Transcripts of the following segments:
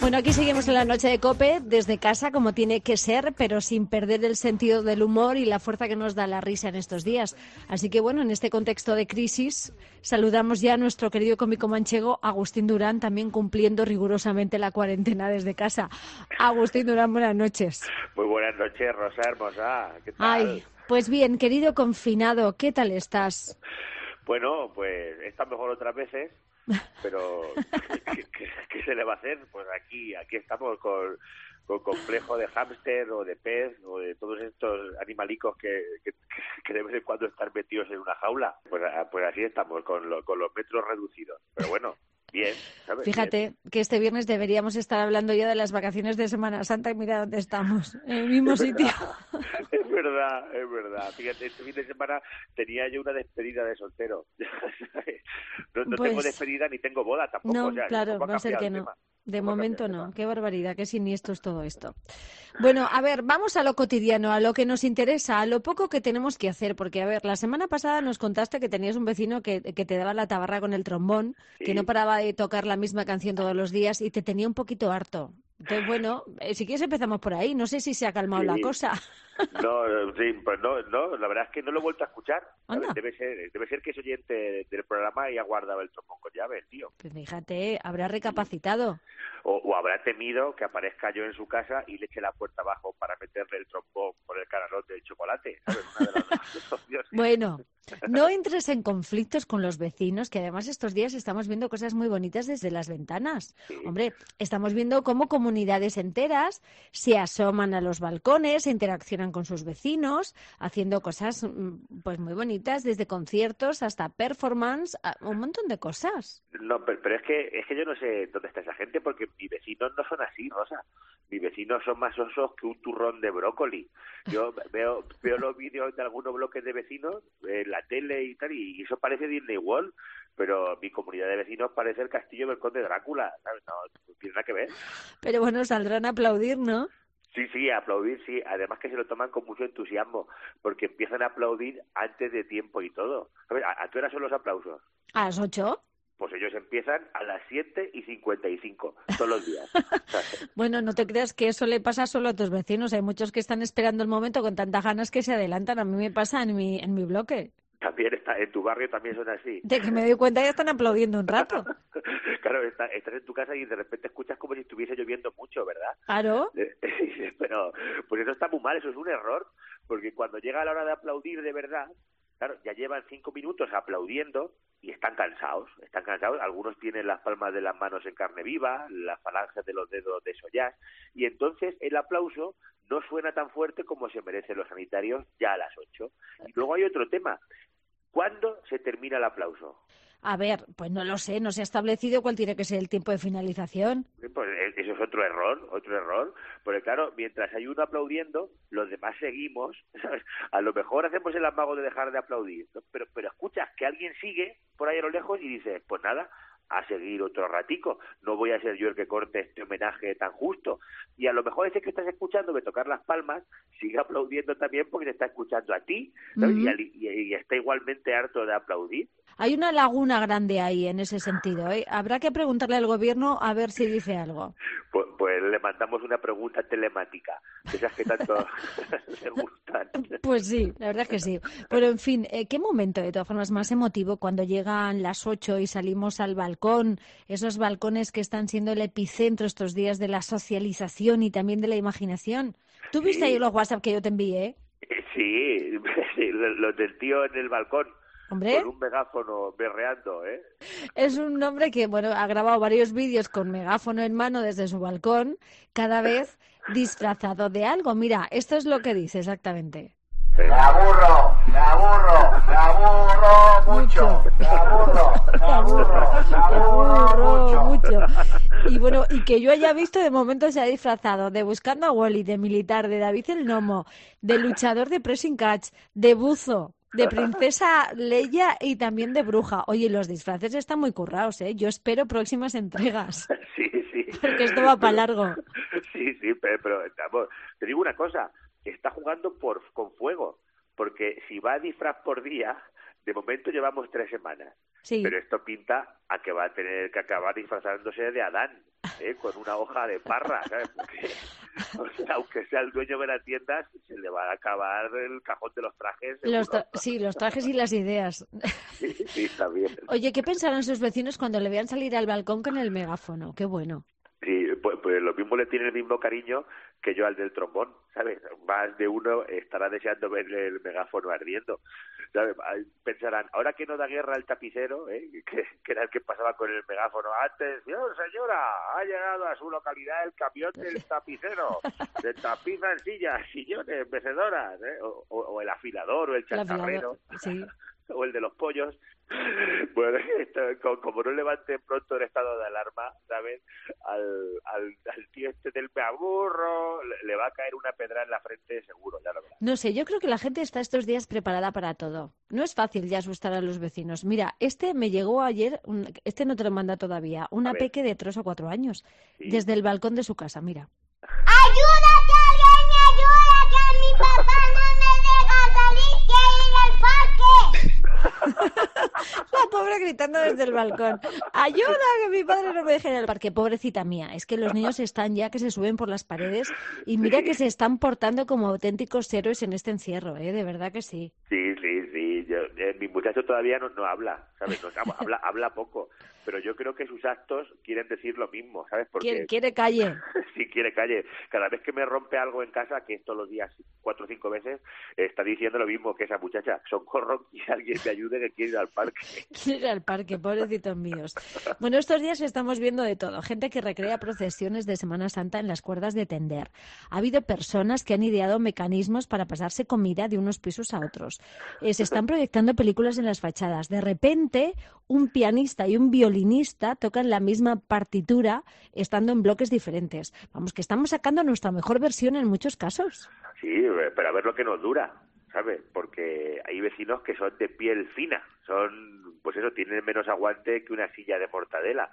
Bueno, aquí seguimos en la noche de COPE, desde casa, como tiene que ser, pero sin perder el sentido del humor y la fuerza que nos da la risa en estos días. Así que, bueno, en este contexto de crisis, saludamos ya a nuestro querido cómico manchego, Agustín Durán, también cumpliendo rigurosamente la cuarentena desde casa. Agustín Durán, buenas noches. Muy buenas noches, Rosa hermosa. ¿Qué tal? Ay, pues bien, querido confinado, ¿qué tal estás? Bueno, pues está mejor otras veces, pero ¿qué se le va a hacer? Pues aquí estamos con complejo de hámster o de pez o de todos estos animalicos que de vez en cuando están metidos en una jaula. Pues así estamos, con los metros reducidos. Pero bueno, bien, ¿sabes? Fíjate Bien. que este viernes deberíamos estar hablando ya de las vacaciones de Semana Santa y mira dónde estamos, en el mismo sitio. Es verdad, es verdad. Fíjate, este fin de semana tenía yo una despedida de soltero. No tengo Pues despedida ni tengo boda tampoco. no, O sea, claro, ¿cómo ha va a ser cambiado que el no. tema? De ¿Cómo ha cambiado momento el no. tema? Qué barbaridad, qué siniestro es todo esto. Bueno, a ver, vamos a lo cotidiano, a lo que nos interesa, a lo poco que tenemos que hacer, porque, a ver, la semana pasada nos contaste que tenías un vecino que te daba la tabarra con el trombón, que no Sí. paraba de tocar la misma canción todos los días y te tenía un poquito harto. Entonces, bueno, si quieres empezamos por ahí. No sé si se ha calmado la Sí. cosa. No, sí, pues no, la verdad es que no lo he vuelto a escuchar. ¿Sabes? Anda. Debe ser que es oyente del programa y ha guardado el trombón con llave, el tío. Pues fíjate, habrá recapacitado. O habrá temido que aparezca yo en su casa y le eche la puerta abajo para meterle el trombón por el canalón del chocolate, ¿sabes? Una de las dos opciones. Bueno, no entres en conflictos con los vecinos, que además estos días estamos viendo cosas muy bonitas desde las ventanas. Sí. Hombre, estamos viendo cómo comunidades enteras se asoman a los balcones, se interaccionan con sus vecinos, haciendo cosas pues muy bonitas, desde conciertos hasta performance, un montón de cosas. No, pero es que yo no sé dónde está esa gente porque mis vecinos no son así, Rosa. Mis vecinos son más osos que un turrón de brócoli. Yo veo los vídeos de algunos bloques de vecinos en la tele y tal, y eso parece Disney World, pero mi comunidad de vecinos parece el castillo del conde Drácula, ¿sabes? No tiene nada que ver. Pero bueno, saldrán a aplaudir, ¿no? Sí, aplaudir, sí. Además que se lo toman con mucho entusiasmo, porque empiezan a aplaudir antes de tiempo y todo. ¿A qué hora son los aplausos? A las 8. Pues ellos empiezan a las 7:55, todos los días. Bueno, no te creas que eso le pasa solo a tus vecinos. Hay muchos que están esperando el momento con tantas ganas que se adelantan. A mí me pasa en mi bloque. También está, en tu barrio también son así. De que me doy cuenta ya están aplaudiendo un rato. Claro, estás en tu casa y de repente escuchas como si estuviese lloviendo mucho, ¿verdad? Claro. Pero pues eso está muy mal, eso es un error, porque cuando llega la hora de aplaudir de verdad, claro, ya llevan 5 minutos aplaudiendo y están cansados, algunos tienen las palmas de las manos en carne viva, las falanges de los dedos desolladas, y entonces el aplauso no suena tan fuerte como se merecen los sanitarios ya a las 8. Y luego hay otro tema, ¿cuándo se termina el aplauso? A ver, pues no lo sé, no se ha establecido cuál tiene que ser el tiempo de finalización. Pues eso es otro error, porque claro, mientras hay uno aplaudiendo, los demás seguimos, ¿sabes? A lo mejor hacemos el amago de dejar de aplaudir, ¿no? Pero escuchas que alguien sigue por ahí a lo lejos y dices, pues nada, a seguir otro ratico, no voy a ser yo el que corte este homenaje tan justo. Y a lo mejor ese que estás escuchando de tocar las palmas sigue aplaudiendo también porque te está escuchando a ti, ¿sabes? Y está igualmente harto de aplaudir. Hay una laguna grande ahí en ese sentido, ¿eh? Habrá que preguntarle al gobierno a ver si dice algo. Pues le mandamos una pregunta telemática, de esas que tanto le gustan. Pues sí, la verdad es que sí. Pero en fin, ¿qué momento de todas formas más emotivo cuando llegan las 8 y salimos al balcón? Esos balcones que están siendo el epicentro estos días de la socialización y también de la imaginación. ¿Tú viste ahí Sí, los WhatsApp que yo te envié? sí, los del tío en el balcón, Hombre, con un megáfono berreando, ¿eh? es un hombre que, bueno, ha grabado varios vídeos con megáfono en mano desde su balcón, cada vez disfrazado de algo. Mira, esto es lo que dice exactamente. Me aburro mucho, me aburro mucho. Y bueno, y que yo haya visto de momento se ha disfrazado de Buscando a Wally, de militar, de David el Nomo, de luchador de pressing catch, de buzo, de princesa Leia y también de bruja. Oye, los disfraces están muy currados, ¿eh? Yo espero próximas entregas, Sí, sí. porque esto va para largo. Sí, pero vamos, te digo una cosa, está jugando con fuego, porque si va a disfraz por día, de momento llevamos 3 semanas, Sí. pero esto pinta a que va a tener que acabar disfrazándose de Adán, con una hoja de parra, ¿sabes? Porque, o sea, aunque sea el dueño de la tienda, se le va a acabar el cajón de los trajes. Sí, los trajes y las ideas. Sí, también. Oye, ¿qué pensarán sus vecinos cuando le vean salir al balcón con el megáfono? Qué bueno. Sí, pues lo mismo le tiene el mismo cariño que yo al del trombón, ¿sabes? Más de uno estará deseando ver el megáfono ardiendo, ¿sabes? Pensarán, ahora que no da guerra el tapicero, que era el que pasaba con el megáfono, ¡atención, señora! Ha llegado a su localidad el camión del tapicero, se tapizan sillas, sillones, mecedoras, o el afilador, o el chatarrero, sí. o el de los pollos. Bueno, como no levante pronto el estado de alarma, ¿sabes? Al tío este del me aburro, le va a caer una pedra en la frente seguro, ya lo verás. No sé, yo creo que la gente está estos días preparada para todo. No es fácil ya asustar a los vecinos. Mira, me llegó ayer, este no te lo manda todavía, una peque de 3 o 4 años, ¿sí? Desde el balcón de su casa, mira. ¡Ayuda, que alguien me ayuda, que mi papá no me deja salir, quiero ir al parque! La pobre gritando desde el balcón. ¡Ayuda, que mi padre no me deje ir al parque! Pobrecita mía, es que los niños están ya que se suben por las paredes y mira que se están portando como auténticos héroes en este encierro, de verdad que sí. Sí. Mi muchacho todavía no habla, ¿sabes? Habla poco, pero yo creo que sus actos quieren decir lo mismo, ¿sabes? Porque quiere calle. Sí, quiere calle. Cada vez que me rompe algo en casa, que es todos los días 4 o 5 veces, está diciendo lo mismo que esa muchacha. Socorro, y alguien me ayude, que quiere ir al parque. Quiere ir al parque, pobrecitos míos. Bueno, estos días estamos viendo de todo. Gente que recrea procesiones de Semana Santa en las cuerdas de tender. Ha habido personas que han ideado mecanismos para pasarse comida de unos pisos a otros. Se están proyectando películas en las fachadas. De repente, un pianista y un violinista tocan la misma partitura estando en bloques diferentes. Vamos, que estamos sacando nuestra mejor versión en muchos casos. Sí, pero a ver lo que nos dura, ¿sabes? Porque hay vecinos que son de piel fina, tienen menos aguante que una silla de mortadela.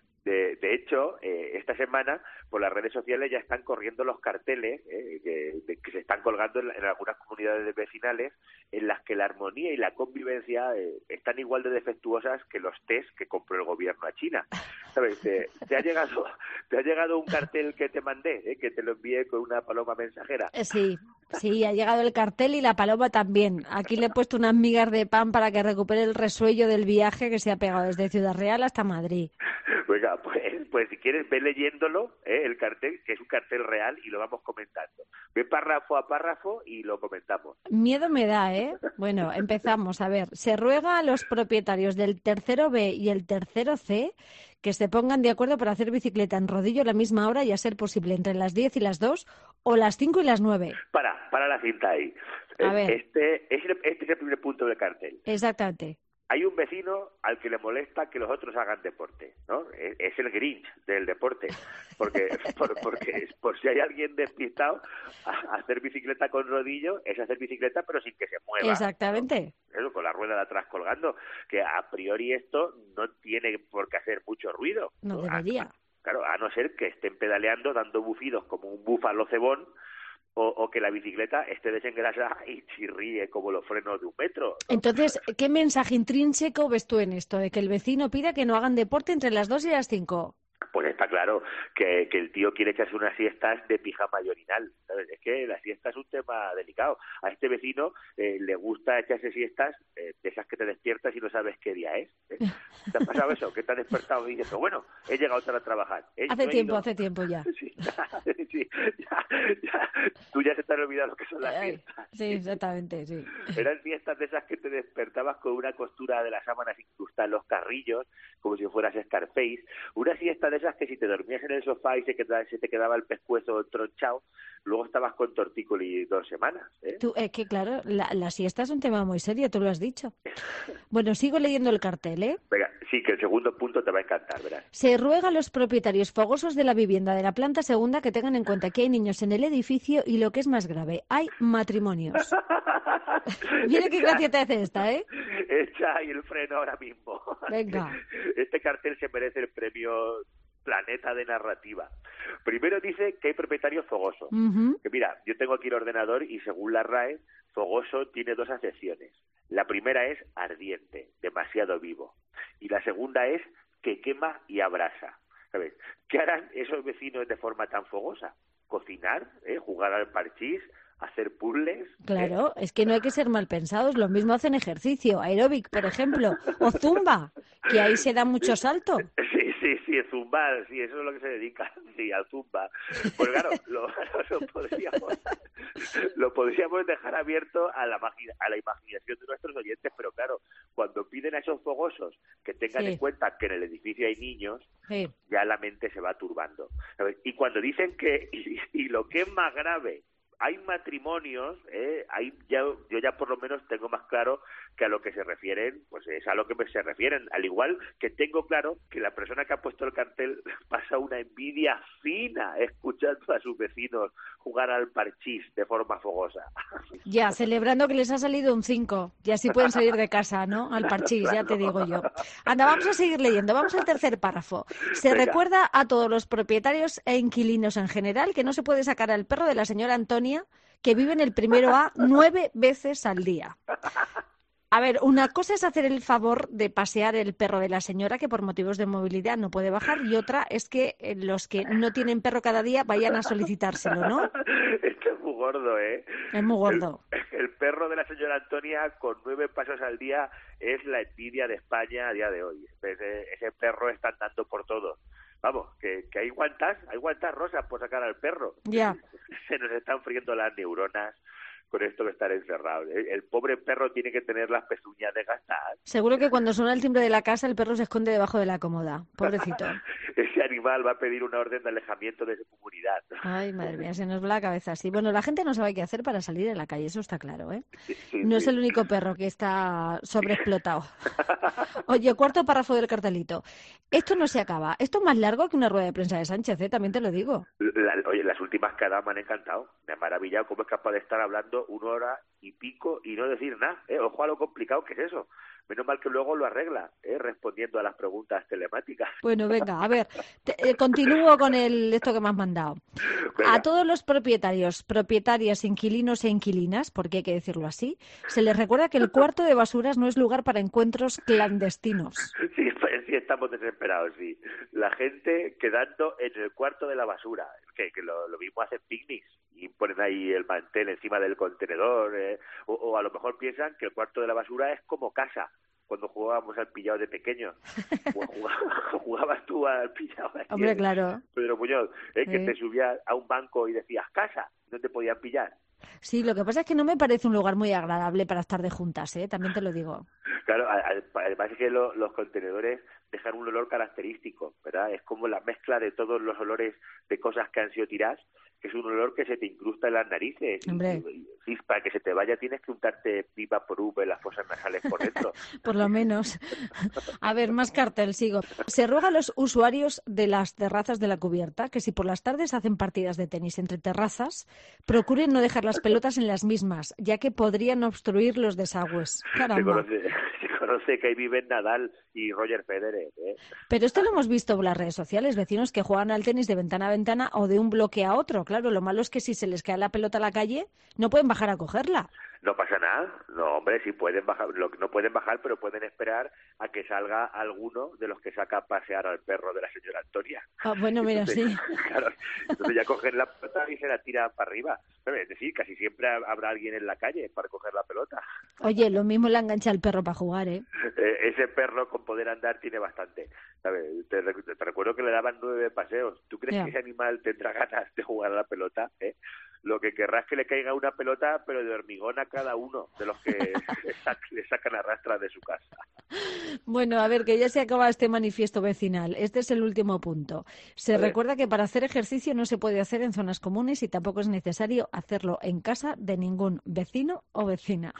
De hecho, esta semana por las redes sociales ya están corriendo los carteles que se están colgando en algunas comunidades vecinales, en las que la armonía y la convivencia están igual de defectuosas que los test que compró el gobierno a China. ¿Sabes? ¿Te ha llegado un cartel que te mandé, que te lo envié con una paloma mensajera? Sí, ha llegado el cartel y la paloma también. Aquí le he puesto unas migas de pan para que recupere el resuello del viaje que se ha pegado desde Ciudad Real hasta Madrid. Venga, pues si quieres, ve leyéndolo, el cartel, que es un cartel real, y lo vamos comentando. Ve párrafo a párrafo y lo comentamos. Miedo me da, ¿eh? Bueno, empezamos. A ver, se ruega a los propietarios del tercero B y el tercero C que se pongan de acuerdo para hacer bicicleta en rodillo a la misma hora y a ser posible entre las 10 y las 2 o las 5 y las 9. Para la cinta ahí. A ver. Este es el primer punto del cartel. Exactamente. Hay un vecino al que le molesta que los otros hagan deporte, ¿no? Es el Grinch del deporte, porque por si hay alguien despistado, hacer bicicleta con rodillo es hacer bicicleta pero sin que se mueva. Exactamente. ¿No? Eso, con la rueda de atrás colgando, que a priori esto no tiene por qué hacer mucho ruido. No debería. Claro, a no ser que estén pedaleando dando bufidos como un búfalo cebón, o que la bicicleta esté desengrasada y chirríe como los frenos de un metro, ¿no? Entonces, ¿qué mensaje intrínseco ves tú en esto? De que el vecino pida que no hagan deporte entre las 2 y las 5. Pues está claro que el tío quiere echarse unas siestas de pijama y orinal, ¿sabes? Es que la siesta es un tema delicado. A este vecino le gusta echarse siestas de esas que te despiertas y no sabes qué día es. ¿Te ha pasado eso? Que te has despertado y dices, bueno, he llegado tarde a trabajar. Hace tiempo ya. Sí, ya. Tú ya se te han olvidado lo que son las siestas. Sí, exactamente, sí. Eran siestas de esas que te despertabas con una costura de las sábanas incrustada en los carrillos, como si fueras Scarface. Una siesta de esas que si te dormías en el sofá y se te quedaba el pescuezo tronchado, luego estabas con tortícoli 2 semanas. Tú, que claro, la siesta es un tema muy serio, tú lo has dicho. Bueno, sigo leyendo el cartel, ¿eh? Venga, sí, que el segundo punto te va a encantar, verás. Se ruega a los propietarios fogosos de la vivienda de la planta segunda que tengan en cuenta que hay niños en el edificio y, lo que es más grave, hay matrimonios. Mira qué gracia te hace esta, ¿eh? Echa ahí el freno ahora mismo. Venga. Este cartel se merece el premio Planeta de Narrativa. Primero dice que hay propietarios fogosos. Uh-huh. Que mira, yo tengo aquí el ordenador y según la RAE, fogoso tiene 2 acepciones. La primera es ardiente, demasiado vivo. Y la segunda es que quema y abrasa. ¿Sabes? ¿Qué harán esos vecinos de forma tan fogosa? Cocinar, jugar al parchís, hacer puzzles. Claro, es que no hay que ser mal pensados. Lo mismo hacen ejercicio, aeróbic, por ejemplo, o zumba, que ahí se da mucho salto. Sí, zumba, sí, eso es lo que se dedica, sí, al zumba. Pues claro, lo podríamos dejar abierto a la imaginación de nuestros oyentes, pero claro, cuando piden a esos fogosos que tengan en cuenta que en el edificio hay niños, ya la mente se va turbando. Y cuando dicen que, y lo que es más grave, hay matrimonios, yo ya por lo menos tengo más claro que a lo que se refieren, pues es a lo que se refieren. Al igual que tengo claro que la persona que ha puesto el cartel pasa una envidia fina escuchando a sus vecinos jugar al parchís de forma fogosa. Ya, celebrando que les ha salido un 5, y así pueden salir de casa, ¿no? Al parchís, claro. Ya te digo yo. Anda, vamos a seguir leyendo, vamos al tercer párrafo. Se recuerda a todos los propietarios e inquilinos en general que no se puede sacar al perro de la señora Antonia, que vive en el primero A 9 veces al día. A ver, una cosa es hacer el favor de pasear el perro de la señora, que por motivos de movilidad no puede bajar, y otra es que los que no tienen perro cada día vayan a solicitárselo, ¿no? Esto es muy gordo, ¿eh? Es muy gordo. El perro de la señora Antonia con 9 pasos al día es la envidia de España a día de hoy. Ese perro está andando por todo. Vamos, que hay guantas rosas por sacar al perro. Ya. Se nos están friendo las neuronas con esto de estar encerrado. El pobre perro tiene que tener las pezuñas desgastadas. Seguro que cuando suena el timbre de la casa el perro se esconde debajo de la cómoda. Pobrecito. Ese animal va a pedir una orden de alejamiento de su comunidad. Ay, madre mía, se nos va la cabeza así. Bueno, la gente no sabe qué hacer para salir en la calle, eso está claro, ¿eh? No es el único perro que está sobreexplotado. Oye, cuarto párrafo del cartelito. Esto no se acaba. Esto es más largo que una rueda de prensa de Sánchez, ¿eh? También te lo digo. Oye, las últimas que ha dado me han encantado. Me ha maravillado cómo es capaz de estar hablando 1 hora y pico y no decir nada. Ojo a lo complicado que es eso. Menos mal que luego lo arregla, respondiendo a las preguntas telemáticas. Bueno, venga, a ver, continúo con esto que me has mandado. Venga. A todos los propietarios, propietarias, inquilinos e inquilinas, porque hay que decirlo así, se les recuerda que el cuarto de basuras no es lugar para encuentros clandestinos. Sí, estamos desesperados, sí. La gente quedando en el cuarto de la basura, que lo mismo hacen picnics y ponen ahí el mantel encima del contenedor, o a lo mejor piensan que el cuarto de la basura es como casa. Cuando jugábamos al pillado de pequeños, jugabas tú al pillado. Hombre, claro. Pedro Muñoz, que te subías a un banco y decías casa, no te podían pillar. Sí, lo que pasa es que no me parece un lugar muy agradable para estar de juntas, también te lo digo. Claro, además es que los contenedores dejan un olor característico, ¿verdad? Es como la mezcla de todos los olores de cosas que han sido tiradas, que es un olor que se te incrusta en las narices. Y para que se te vaya tienes que untarte Viva por V en las fosas nasales por dentro. Por lo menos. A ver, más cartel, sigo. Se ruega a los usuarios de las terrazas de la cubierta que si por las tardes hacen partidas de tenis entre terrazas, procuren no dejar las pelotas en las mismas, ya que podrían obstruir los desagües. Caramba. Se conoce que ahí viven Nadal y Roger Federer. Pero esto lo hemos visto en las redes sociales, vecinos que juegan al tenis de ventana a ventana o de un bloque a otro. Claro, lo malo es que si se les cae la pelota a la calle, no pueden bajar a cogerla. No pasa nada. No, hombre, sí pueden bajar, no pueden bajar, pero pueden esperar a que salga alguno de los que saca a pasear al perro de la señora Antonia. Ah, bueno, mira, entonces, sí. Claro, entonces ya cogen la pelota y se la tiran para arriba. Es decir, casi siempre habrá alguien en la calle para coger la pelota. Oye, lo mismo le engancha al perro para jugar, Ese perro con poder andar tiene bastante. ¿Sabes? Te recuerdo que le daban 9 paseos. ¿Tú crees que ese animal tendrá ganas de jugar a la pelota? Lo que querrá es que le caiga una pelota, pero de hormigón a cada uno de los que le sacan a rastras de su casa. Bueno, a ver, que ya se acaba este manifiesto vecinal. Este es el último punto. Se recuerda que para hacer ejercicio no se puede hacer en zonas comunes y tampoco es necesario hacerlo en casa de ningún vecino o vecina.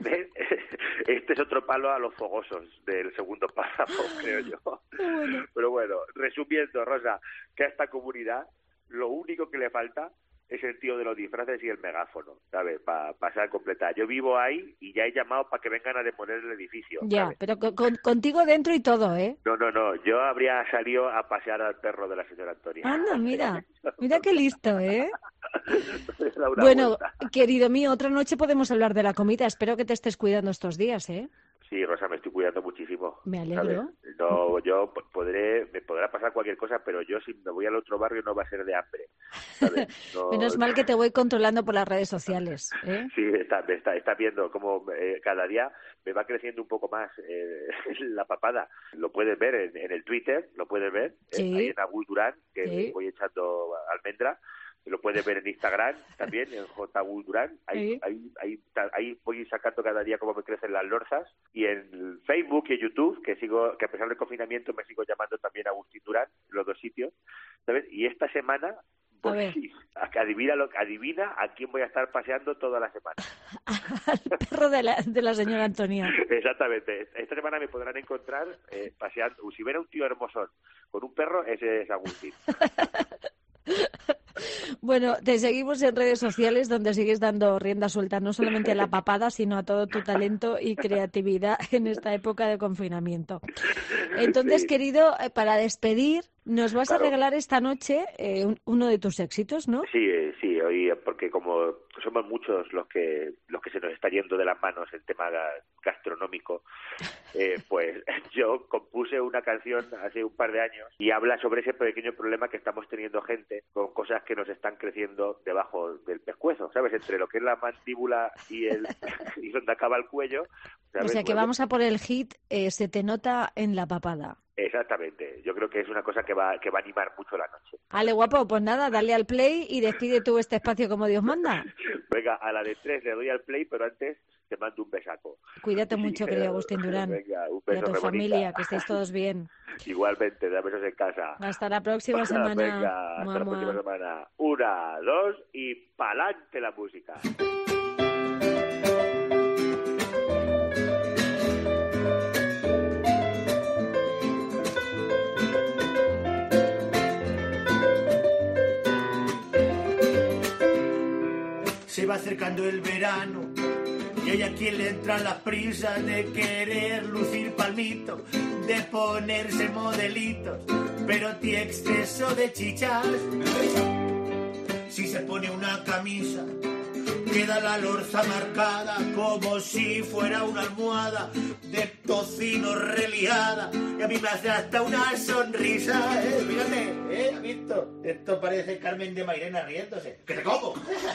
Este es otro palo a los fogosos del segundo párrafo, creo yo. Bueno. Pero bueno, resumiendo, Rosa, que a esta comunidad lo único que le falta es el tío de los disfraces y el megáfono, ¿sabes? Para pasar a completar. Yo vivo ahí y ya he llamado para que vengan a demoler el edificio. Ya, ¿sabes? pero contigo dentro y todo, ¿eh? No, yo habría salido a pasear al perro de la señora Antonia. Anda, mira qué listo, ¿eh? Bueno, querido mío, otra noche podemos hablar de la comida. Espero que te estés cuidando estos días, ¿eh? Sí, Rosa, me estoy cuidando muchísimo. Me alegro. ¿Sabes? No, yo me podrá pasar cualquier cosa, pero yo si me voy al otro barrio no va a ser de hambre. ¿Sabes? No... Menos mal que te voy controlando por las redes sociales, ¿eh? Sí, está viendo cómo cada día me va creciendo un poco más la papada. Lo puedes ver en el Twitter, lo puedes ver, sí. Ahí en Agus Durán, que sí. voy echando almendra. Lo puedes ver en Instagram también, en JAGUS Durán. Ahí voy sacando cada día cómo me crecen las lorzas. Y en Facebook y en YouTube, que a pesar del confinamiento me sigo llamando también Agustín Durán, los dos sitios. ¿Sabes? Y esta semana, pues sí, adivina a quién voy a estar paseando toda la semana. Al perro de la señora Antonia. Exactamente. Esta semana me podrán encontrar paseando. Si ven a un tío hermosón con un perro, ese es Agustín. Bueno, te seguimos en redes sociales donde sigues dando rienda suelta no solamente a la papada, sino a todo tu talento y creatividad en esta época de confinamiento. Entonces, sí. Querido, para despedir, nos vas a regalar esta noche uno de tus éxitos, ¿no? Sí, hoy, porque como somos muchos los que se nos está yendo de las manos el tema gastronómico, pues yo compuse una canción hace un par de años y habla sobre ese pequeño problema que estamos teniendo gente con cosas que nos están creciendo debajo del pescuezo, ¿sabes? Entre lo que es la mandíbula y y donde acaba el cuello. ¿Sabes? O sea que vamos a por el hit Se te nota en la papada. Exactamente, yo creo que es una cosa que va a animar mucho la noche. Ale, guapo, pues nada, dale al play y despide tú este espacio como Dios manda. Venga, a la de 3 le doy al play, pero antes te mando un besaco. Cuídate mucho, querido Agustín Durán. Venga, un beso, y a tu familia, que estéis todos bien. Igualmente, da besos en casa. Hasta la próxima semana. Venga, hasta la próxima semana. 1, 2 y pa'lante la música. Se va acercando el verano y hay a quien le entra la prisa de querer lucir palmito, de ponerse modelitos, pero tiene exceso de chichas. Si se pone una camisa, queda la lorza marcada como si fuera una almohada de tocino reliada. Y a mí me hace hasta una sonrisa, fíjate, ¿has visto? Esto parece Carmen de Mairena riéndose. ¡Que te como!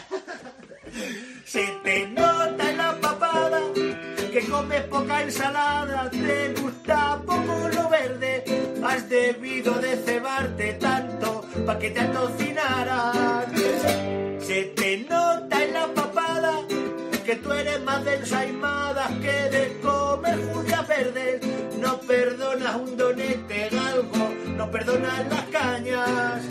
Se te nota en la papada que comes poca ensalada, te gusta poco lo verde, has debido de cebarte tanto pa' que te atocinaran. Se te nota en la papada que tú eres más de ensaimadas que de comer judías verdes. No perdonas un donete galgo, no perdonas las cañas.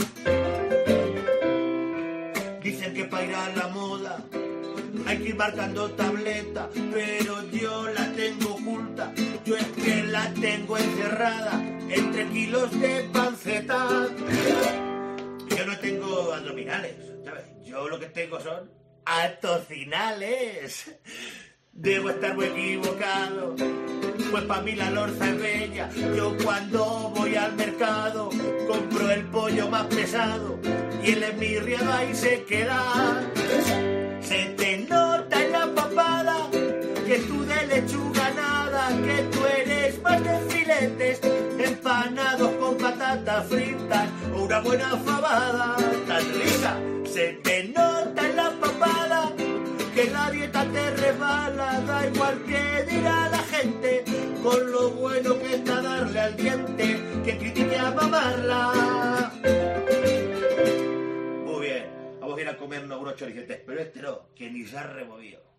Dicen que para ir a la moda hay que ir marcando tableta, pero yo la tengo oculta. Yo es que la tengo encerrada entre kilos de panceta. Yo no tengo abdominales, ¿sabes? Yo lo que tengo son atocinales. Debo estar muy equivocado, pues para mí la lorza es bella. Yo cuando voy al mercado compro el pollo más pesado y el esmirriado ahí se queda. Se te nota en la papada que tú de lechuga nada, que tú eres más de filetes empanados con patatas fritas o una buena fabada tan rica. Se te nota en la papada que la dieta te resbala, da igual que dirá la gente, con lo bueno que está darle al diente, que critique a mamarla. Muy bien, vamos a ir a comernos unos choricetes, pero este no, que ni se ha removido.